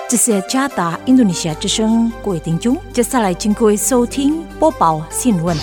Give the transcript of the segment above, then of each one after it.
这是加达印度尼西亚之声，各位听众，接下来请各位收听播报新闻。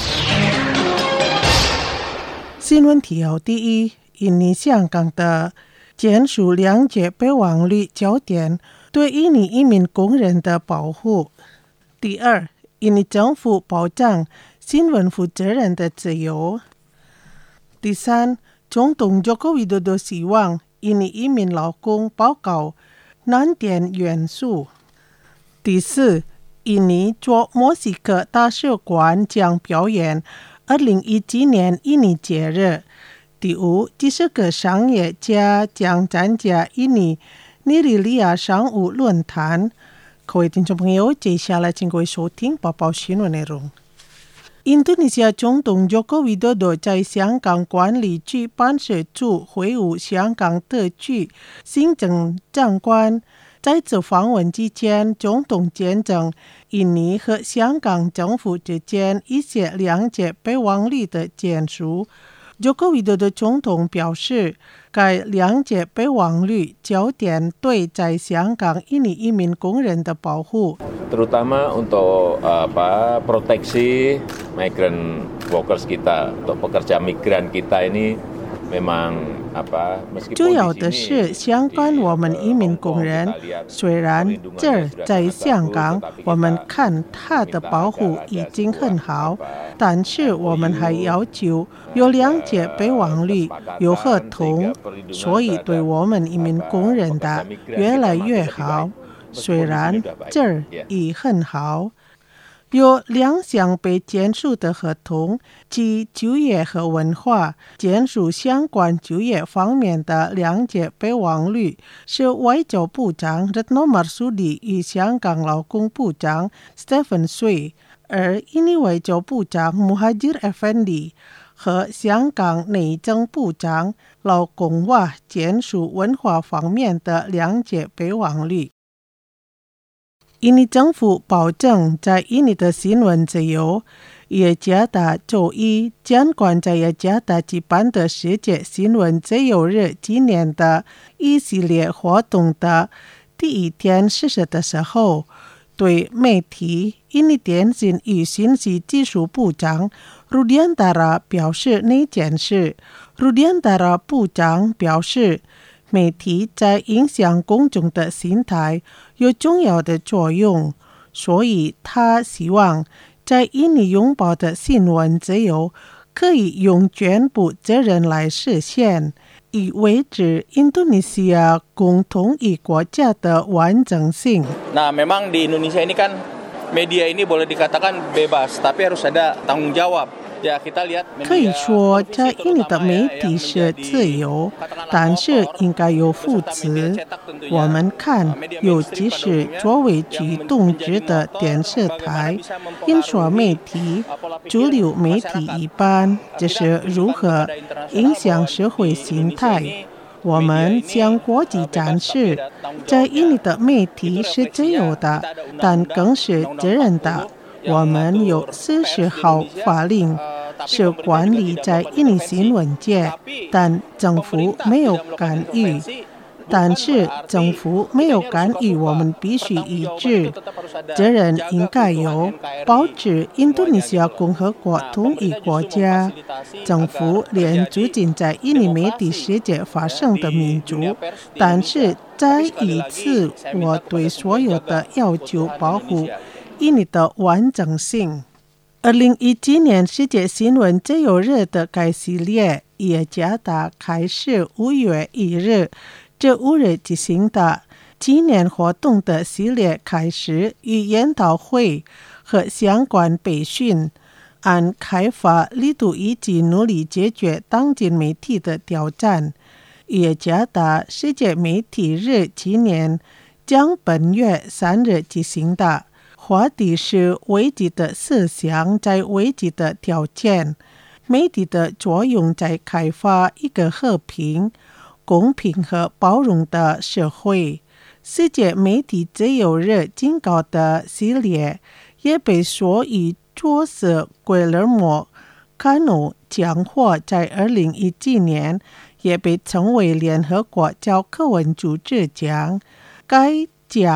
新闻提要：第一，印尼香港的减数两节备忘率焦点对印尼移民工人的保护。第二，印尼政府保障新闻负责人的自由。第三，总统Joko Widodo希望印尼移民劳工报告难点元素。第四，印尼驻墨西哥大使馆将表演2017年印尼节日。第五，几十个商业家将参加印尼尼日利亚商务论坛。各位听众朋友，接下来请各位收听播报新闻内容。印度尼西亚总统Joko Widodo在香港管理局办事处会晤香港特区行政长官。在此访问期间，总统见证印尼和香港政府之间一些两节备忘率的签署。Joko Widodo总统表示，该两节备忘率焦点对在香港印尼移民工人的保护。 Terutama untuk proteksi migrant workers kita, untuk pekerja migran kita ini memang meskipun 主要的是相关我们移民工人，虽然这在香港我们看他的保护已经很好，但是我们还要求有两节备忘率，有合同，所以对我们移民工人的越来越好。虽然这已很好，有两项被签署的合同，即就业和文化签署相关就业方面的两节备忘率，是外交部长Retno Marsudi与香港劳工部长 Stephen Sway， 而印尼外交部长Muhajir Effendi 和香港内政部长劳工瓦签署文化方面的两节备忘率。印尼政府保证在印尼的新闻自由，也加大周一监管在雅加达举办的世界新闻自由日纪念的一系列活动的第一天实施的时候，对媒体印尼电信与信息技术部长Rudiantara表示那件事。Rudiantara部长表示，媒体在影响公众的心态有重要的作用，所以他希望在印尼拥抱的新闻自由可以用全部责任来实现，以维持印度尼西亚共同体国家的完整性。 Nah, memang di Indonesia ini kan media ini boleh dikatakan bebas, tapi harus ada tanggung jawab. 可以说在印尼的媒体是自由，但是应该有负责。我们看尤其是作为举动制的电视台、印刷媒体、主流媒体一般，这是如何影响社会心态。我们向国际展示，在印尼的媒体是自由的，但更是责任的。我们有40号法令是管理在印尼新闻界，但政府没有干预。但是政府没有干预，我们必须一致，责任应该有保持印度尼西亚共和国统一国家。政府连促进在印尼媒体世界发生的民主，但是再一次，我对所有的要求保护印尼的完整性。2017年世界新闻自由日的该系列雅加达开始5月1日，这5日举行的纪念活动的系列开始与研讨会和相关培训，按开发力度以及努力解决当今媒体的挑战。雅加达世界媒体日纪念将本月3日举行的。话题是危机的思想在危机的条件，媒体的作用在开发一个和平、公平和包容的社会。世界媒体自由日警告的系列也被说与作者圭勒莫·卡诺讲话，在2017年也被称为联合国教科文组织奖。该奖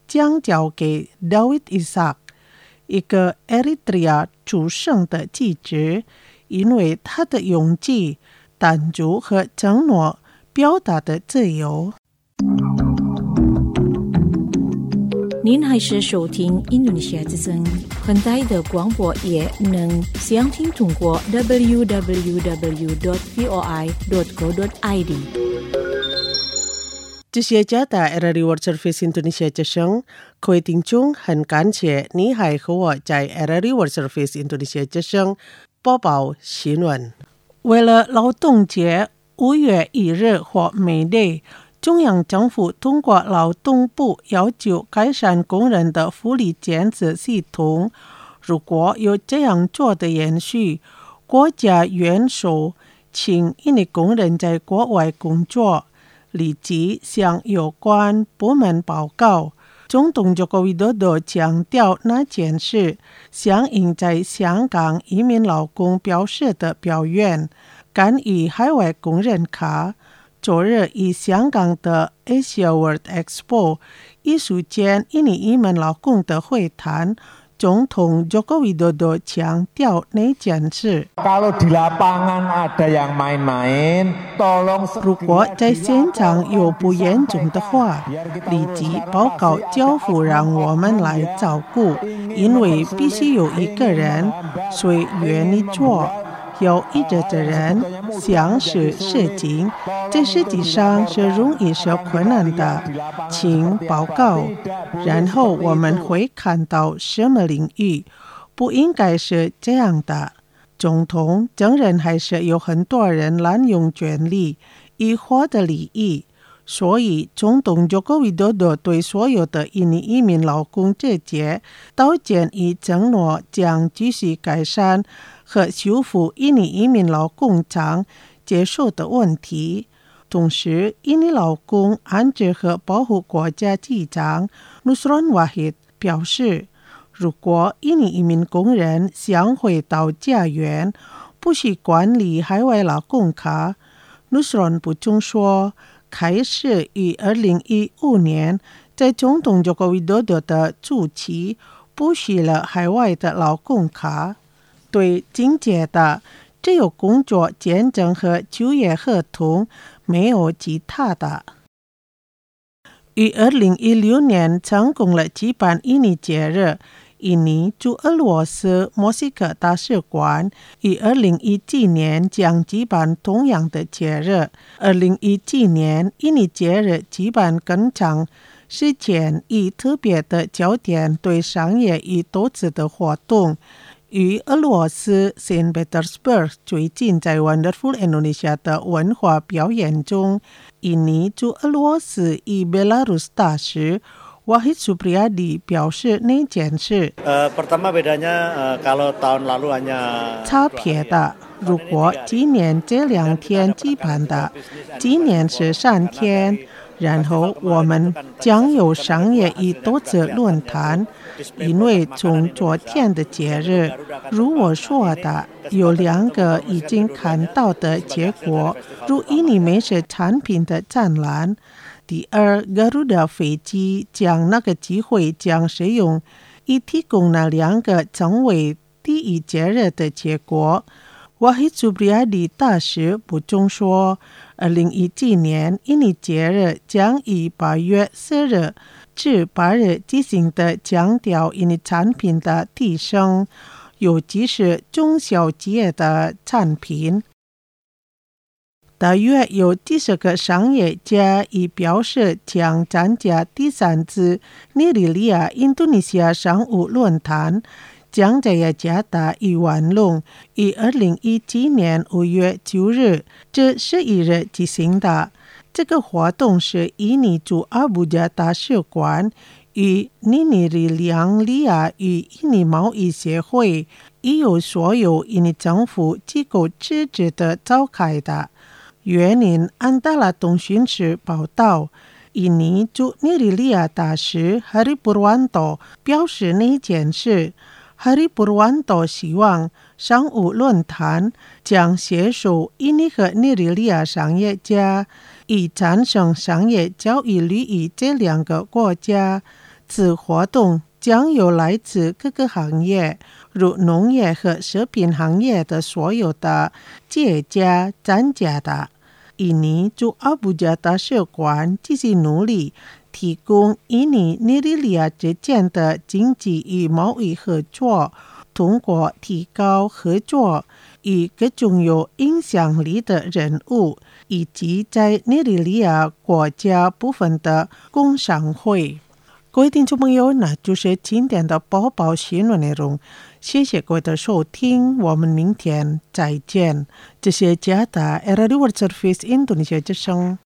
将交给 Dawit Isaak， 一个 Eritrea 主圣的继职，因为他的勇气、胆足和承诺表达的自由。 您还是收听印度尼西亚之声，很大的广播也能详听通过 www.voi.co.id。 这些家的 RRI World Service Indonesia 之声，各位听众，很感谢你还和我在 RRI World Service Indonesia 之声播报新闻。为了劳动节5月1日或 May Day，中央政府通过劳动部要求改善工人的福利检测系统。如果有这样做的延续，国家元首请印尼工人在国外工作，立即向有关部门报告。总统Joko Widodo强调那件事响应在香港移民劳工表示的表愿，干预海外工人卡。昨日以香港的 Asia World Expo 艺术间印尼移民劳工的会谈，总统Joko Widodo强调那件事。如果在现场有不严重的话，立即报告教父让我们来照顾，因为必须有一个人谁愿意做。有一个的人想是事情，这实际上是容易是困难的，请报告，然后我们会看到什么领域。不应该是这样的。总统承认还是有很多人滥用权力以获得利益，所以总统Joko Widodo对所有的印尼移民劳工这节都建议承诺将继续改善和修复印尼移民劳工常接受的问题。同时，印尼劳工安置和保护国家机长 Nusron Wahid 表示，如果印尼移民工人想回到家园，不需管理海外劳工卡。Nusron 补充说，开始于2015年，在总统Joko Widodo的初期，不需了海外的劳工卡。对紧接的只有工作签证和就业合同，没有其他的。于2016年成功了举办印尼节日，印尼驻俄罗斯莫斯科大使馆于2017年将举办同样的节日。2017年印尼节日举办更长时间，以特别的焦点对商业与投资的活动。于俄罗斯 Saint Petersburg 最近在 Wonderful Indonesia 的文化表演中，印尼驻俄罗斯与 Belarus 大使Wahid Supriyadi 表示那件事。 Pertama bedanya kalau tahun lalu hanya 差别的，如果今年这2天举办的，今年是3天。然后我们将有商业与投资论坛，因为从昨天的节日，如我说的，有2个已经看到的结果，如印尼美食产品的展览。第二，Garuda 飞机将那个机会将使用，以提供那2个成为第一节日的结果。Wahid Supriyadi 大使补充说，2017年印尼节日将于8月4日至8日进行的强调印尼产品的提升，尤其是中小企业的产品。大约有10个商业家已表示将参加第3次尼日利亚印度尼西亚商务论坛，将在雅加达与万隆于2017年5月9日至11日举行的。这个活动是印尼驻阿布加大使馆与尼日利亚与印尼贸易协会已有所有印尼政府机构支持的召开的。原因安达拉通讯社报道，印尼驻尼日利亚大使 Hari Purwanto 表示那件事。Hari Purwanto 希望商务论坛将携手印尼和尼日利亚商业家，以产生商业交易利益这2个国家此活动将有来自各个行业，如农业和食品行业的所有的企业家参加的。印尼驻阿布加大使馆继续努力提供印尼尼日利亚之间的经济与贸易合作，通过提高合作与各种有影响力的人物，以及在尼日利亚国家部分的工商会。各位听众朋友，那就是今天的播报新闻内容，谢谢各位的收听，我们明天再见。这是加拿大 Radio World Service Indonesia之声。